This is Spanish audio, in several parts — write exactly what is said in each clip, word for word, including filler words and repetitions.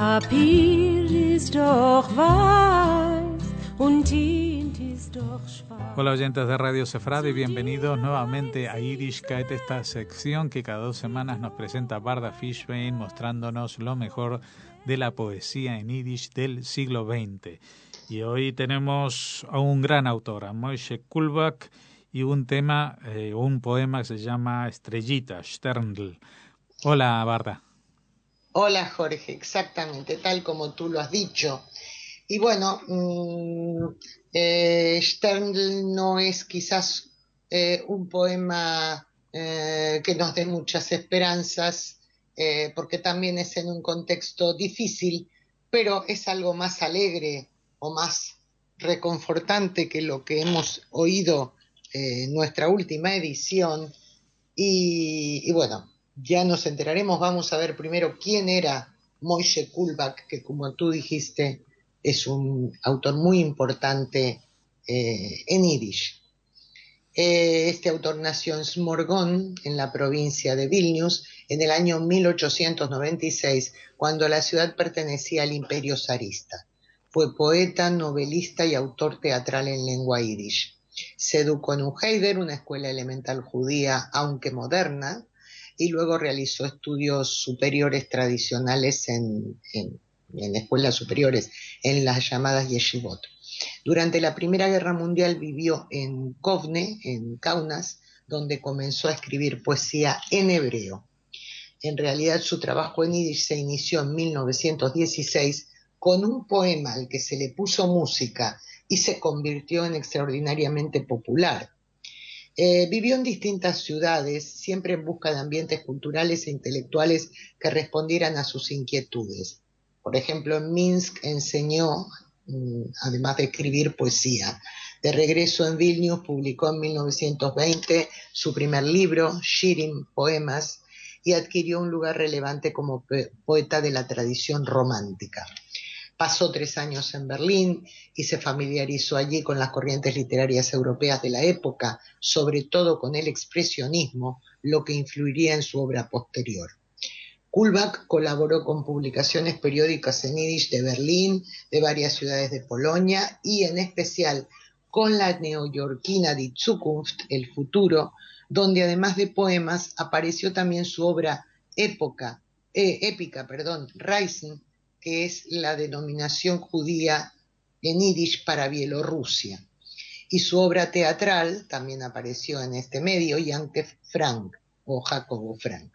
Papier ist doch weiß und Tint ist doch schwarz. Hola oyentes de Radio Sefradi, bienvenidos nuevamente a Yiddishkeit, esta sección que cada dos semanas nos presenta Barda Fishbein mostrándonos lo mejor de la poesía en Yiddish del siglo veinte. Y hoy tenemos a un gran autor, a Moishe Kulbak, y un tema, eh, un poema que se llama Estrellita, Sterndl. Hola, Barda. Hola, Jorge, exactamente, tal como tú lo has dicho. Y bueno, mmm, eh, Sterndl no es quizás eh, un poema eh, que nos dé muchas esperanzas, eh, porque también es en un contexto difícil, pero es algo más alegre o más reconfortante que lo que hemos oído en eh, nuestra última edición. Y, y bueno, ya nos enteraremos. Vamos a ver primero quién era Moishe Kulbak, que como tú dijiste es un autor muy importante eh, en Yiddish. Eh, este autor nació en Smorgon, en la provincia de Vilnius, en el año mil ochocientos noventa y seis, cuando la ciudad pertenecía al Imperio zarista. Fue poeta, novelista y autor teatral en lengua yiddish. Se educó en un Heider, una escuela elemental judía, aunque moderna, y luego realizó estudios superiores tradicionales en, en, en escuelas superiores, en las llamadas yeshivot. Durante la Primera Guerra Mundial vivió en Kovne, en Kaunas, donde comenzó a escribir poesía en hebreo. En realidad su trabajo en Yiddish se inició en mil novecientos dieciséis con un poema al que se le puso música y se convirtió en extraordinariamente popular. Eh, vivió en distintas ciudades, siempre en busca de ambientes culturales e intelectuales que respondieran a sus inquietudes. Por ejemplo, en Minsk enseñó, además de escribir poesía. De regreso en Vilnius, publicó en mil novecientos veinte su primer libro, Shirim, Poemas, y adquirió un lugar relevante como poeta de la tradición romántica. Pasó tres años en Berlín y se familiarizó allí con las corrientes literarias europeas de la época, sobre todo con el expresionismo, lo que influiría en su obra posterior. Kulbak colaboró con publicaciones periódicas en Yiddish de Berlín, de varias ciudades de Polonia y en especial con la neoyorquina Die Zukunft, El Futuro, donde además de poemas apareció también su obra época, eh, épica, perdón, Reisen, que es la denominación judía en Yiddish para Bielorrusia. Y su obra teatral también apareció en este medio, Yankov Frank o Jacobo Frank.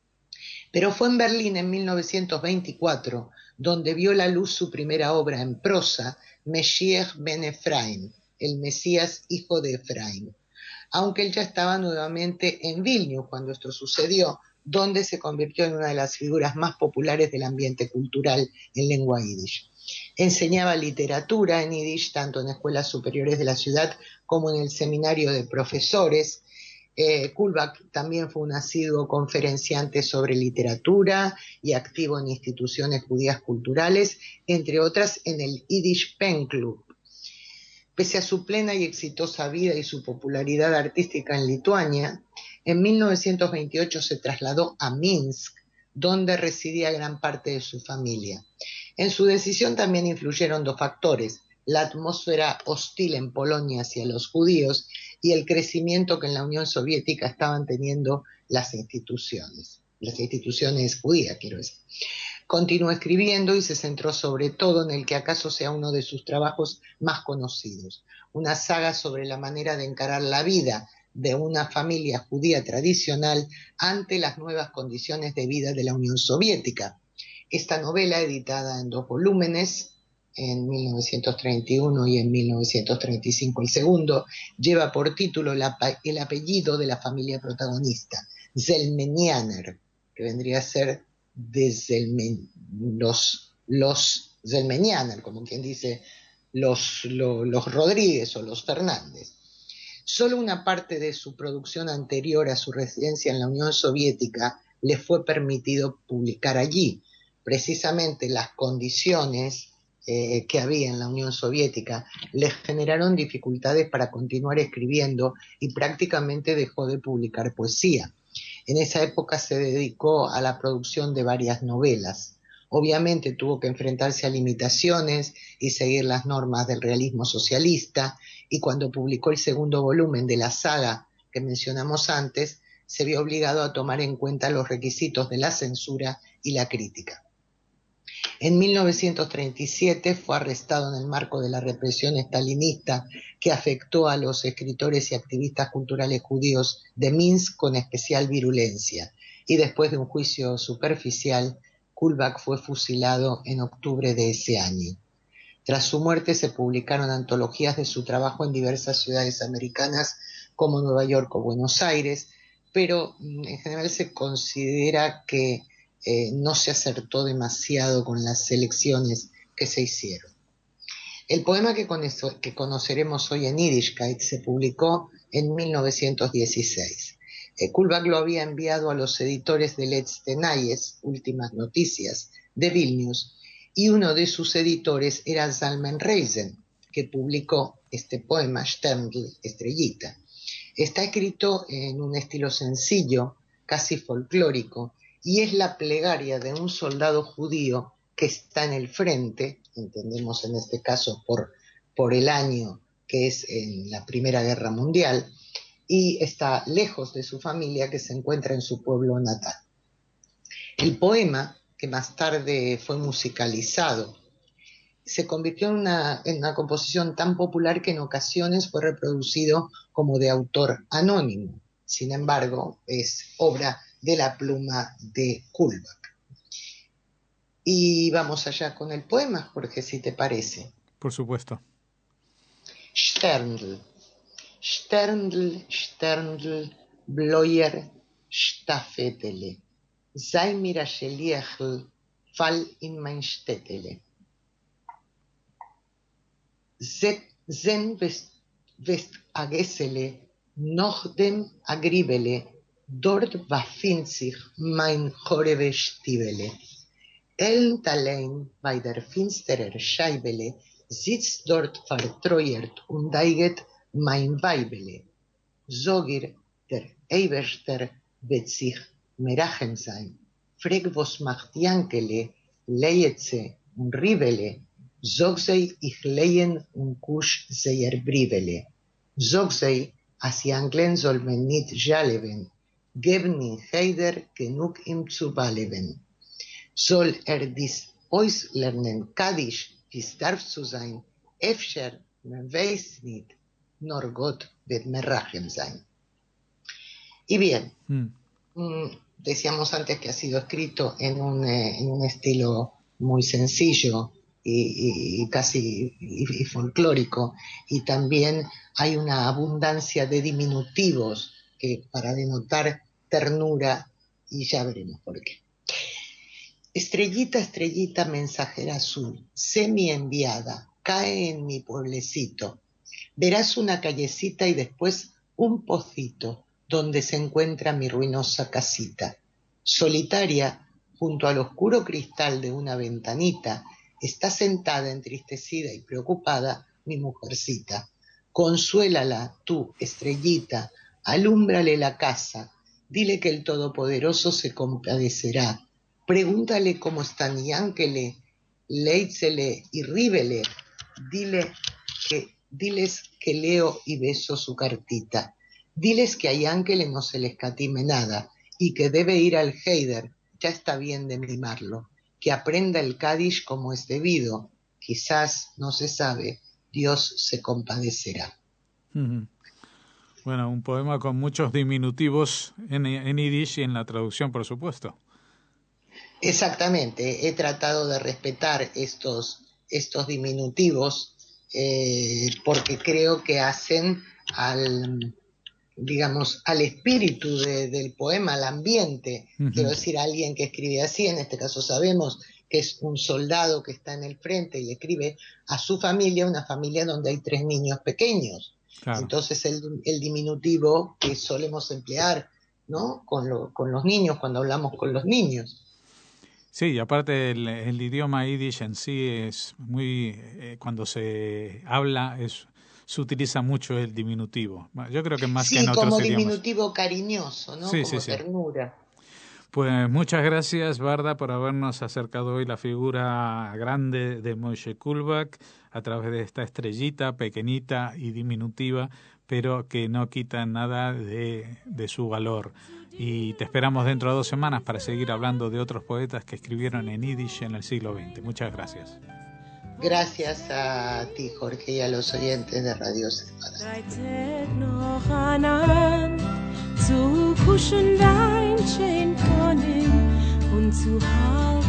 Pero fue en Berlín en mil novecientos veinticuatro donde vio la luz su primera obra en prosa, Meshiach ben Efraim, el Mesías hijo de Efraim, aunque él ya estaba nuevamente en Vilnius cuando esto sucedió, donde se convirtió en una de las figuras más populares del ambiente cultural en lengua yiddish. Enseñaba literatura en yiddish tanto en escuelas superiores de la ciudad como en el seminario de profesores. Eh, Kulbak también fue un asiduo conferenciante sobre literatura y activo en instituciones judías culturales, entre otras en el Yiddish Pen Club. Pese a su plena y exitosa vida y su popularidad artística en Lituania, en mil novecientos veintiocho se trasladó a Minsk, donde residía gran parte de su familia. En su decisión también influyeron dos factores: la atmósfera hostil en Polonia hacia los judíos y el crecimiento que en la Unión Soviética estaban teniendo las instituciones, las instituciones judías, quiero decir. Continuó escribiendo y se centró sobre todo en el que acaso sea uno de sus trabajos más conocidos, una saga sobre la manera de encarar la vida de una familia judía tradicional ante las nuevas condiciones de vida de la Unión Soviética. Esta novela, editada en dos volúmenes, en mil novecientos treinta y uno y en mil novecientos treinta y cinco el segundo, lleva por título el, ap- el apellido de la familia protagonista, Zelmenianer, que vendría a ser de Zelmen, los, los Zelmenianer, como quien dice, los, los, los Rodríguez o los Fernández. Solo una parte de su producción anterior a su residencia en la Unión Soviética le fue permitido publicar allí. Precisamente las condiciones eh, que había en la Unión Soviética le generaron dificultades para continuar escribiendo y prácticamente dejó de publicar poesía. En esa época se dedicó a la producción de varias novelas. Obviamente tuvo que enfrentarse a limitaciones y seguir las normas del realismo socialista, y cuando publicó el segundo volumen de la saga que mencionamos antes, se vio obligado a tomar en cuenta los requisitos de la censura y la crítica. En mil novecientos treinta y siete fue arrestado en el marco de la represión estalinista que afectó a los escritores y activistas culturales judíos de Minsk con especial virulencia, y después de un juicio superficial, Kullback fue fusilado en octubre de ese año. Tras su muerte se publicaron antologías de su trabajo en diversas ciudades americanas como Nueva York o Buenos Aires, pero en general se considera que eh, no se acertó demasiado con las selecciones que se hicieron. El poema que, con eso, que conoceremos hoy en Yiddishkeit se publicó en mil novecientos dieciséis. Eh, Kullback lo había enviado a los editores de Letzte Nayes, Últimas Noticias, de Vilnius, y uno de sus editores era Zalman Reisen, que publicó este poema, Sterndl, Estrellita. Está escrito en un estilo sencillo, casi folclórico, y es la plegaria de un soldado judío que está en el frente, entendemos en este caso por, por el año que es en la Primera Guerra Mundial, y está lejos de su familia que se encuentra en su pueblo natal. El poema, que más tarde fue musicalizado, se convirtió en una, en una composición tan popular que en ocasiones fue reproducido como de autor anónimo. Sin embargo, es obra de la pluma de Kullback. Y vamos allá con el poema, Jorge, si te parece. Por supuesto. Sterndl. Sterndl, Sterndl, Bloyer, Staffetele. Sei mir a Scheliechl, fall in mein Städtele. Zen west, west agesele, noch dem agribele, dort befindet sich mein Chorebe Stiebele. Elend allein bei der finsterer Scheibele sitzt dort vertreuert und deiget mein Weibele. Sogir der Eberster wird sich merachen sein. Freg was macht Jankele, leietse und ribele. Zog sei ich lehen und kusch seier brivele. Zog sei, as Janklen soll men nit jaleben, geben in heider genug ihm zu baleben. Soll er dies ois lernen Kaddish, dies darf zu sein, efscher, man weiß nicht, nor Gott wird merrachem sein. Y bien, mm. Mm, decíamos antes que ha sido escrito en un, eh, en un estilo muy sencillo y, y, y casi y, y folclórico, y también hay una abundancia de diminutivos que para denotar ternura, y ya veremos por qué. Estrellita, estrellita, mensajera azul, semi enviada, cae en mi pueblecito. Verás una callecita y después un pocito donde se encuentra mi ruinosa casita. Solitaria, junto al oscuro cristal de una ventanita, está sentada entristecida y preocupada mi mujercita. Consuélala, tú, estrellita, alúmbrale la casa, dile que el Todopoderoso se compadecerá. Pregúntale cómo están Yankele, Leitzele y Ribele. Dile que, diles que leo y beso su cartita. Diles que a Yankele no se le escatime nada y que debe ir al Heider, ya está bien de mimarlo. Que aprenda el Kaddish como es debido. Quizás, no se sabe, Dios se compadecerá. Uh-huh. Bueno, un poema con muchos diminutivos en, en Yiddish y en la traducción, por supuesto. Exactamente, he tratado de respetar estos, estos diminutivos eh, porque creo que hacen al, digamos, al espíritu de, del poema, al ambiente. Uh-huh. Quiero decir, alguien que escribe así, en este caso sabemos que es un soldado que está en el frente y escribe a su familia, una familia donde hay tres niños pequeños. Claro. Entonces el, el diminutivo que solemos emplear, ¿no? Con, lo, con los niños, cuando hablamos con los niños. Sí, y aparte el, el idioma yiddish en sí es muy, eh, cuando se habla es, se utiliza mucho el diminutivo. Yo creo que más sí, que en otros idiomas. Sí, como diminutivo cariñoso, ¿no? Sí, como sí, ternura. Sí. Pues muchas gracias, Barda, por habernos acercado hoy la figura grande de Moshe Kulbak a través de esta estrellita pequeñita y diminutiva, pero que no quita nada de, de su valor. Y te esperamos dentro de dos semanas para seguir hablando de otros poetas que escribieron en Yiddish en el siglo veinte. Muchas gracias. Gracias a ti, Jorge, y a los oyentes de Radio Sefara. Zu kuschen dein Chain von ihm und zu halten